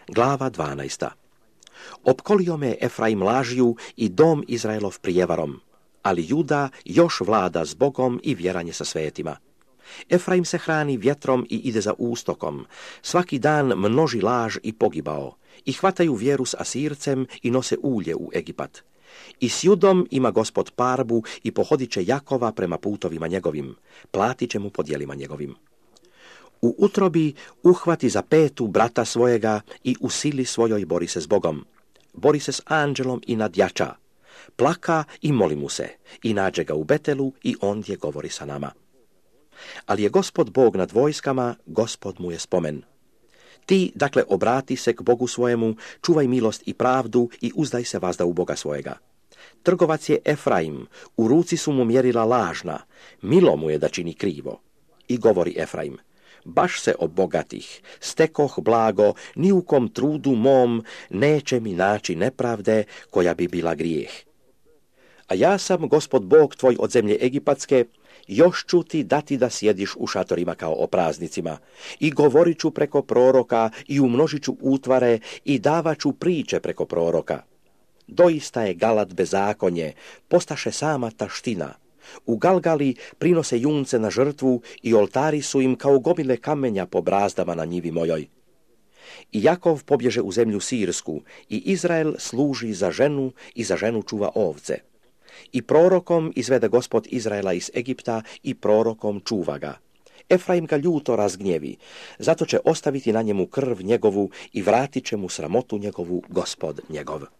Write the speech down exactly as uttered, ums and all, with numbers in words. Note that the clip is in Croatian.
Glava dvanaesta. Opkolio me Efraim lažju i dom Izraelov prijevarom, ali Juda još vlada s Bogom i vjeranje sa svetima. Efraim se hrani vjetrom i ide za ustokom, svaki dan množi laž i pogibao, i hvataju vjeru s Asircem i nose ulje u Egipat. I s Judom ima Gospod parbu i pohodit će Jakova prema putovima njegovim, platit će mu po djelima njegovim. U utrobi uhvati za petu brata svojega i u sili svojoj bori se s Bogom. Bori se s anđelom i nadjača. Plaka i moli mu se, i nađe ga u Betelu i ondje govori sa nama. Ali je Gospod Bog nad vojskama, Gospod mu je spomen. Ti, dakle, obrati se k Bogu svojemu, čuvaj milost i pravdu i uzdaj se vazda u Boga svojega. Trgovac je Efraim, u ruci su mu mjerila lažna, milo mu je da čini krivo. I govori Efraim, baš se obogatih, stekoh blago, ni u kom trudu mom neće mi naći nepravde koja bi bila grijeh. A ja sam, Gospod Bog tvoj od zemlje Egipatske, još ću ti dati da sjediš u šatorima kao o praznicima, i govorit ću preko proroka, i umnožit ću utvare, i davat ću priče preko proroka. Doista je Galat bezakonje, postaše sama taština. U Galgali prinose junce na žrtvu i oltari su im kao gomile kamenja po brazdama na njivi mojoj. I Jakov pobježe u zemlju Sirsku, i Izrael služi za ženu i za ženu čuva ovce. I prorokom izvede Gospod Izraela iz Egipta i prorokom čuva ga. Efraim ga ljuto razgnjevi, zato će ostaviti na njemu krv njegovu i vratit će mu sramotu njegovu Gospod njegov.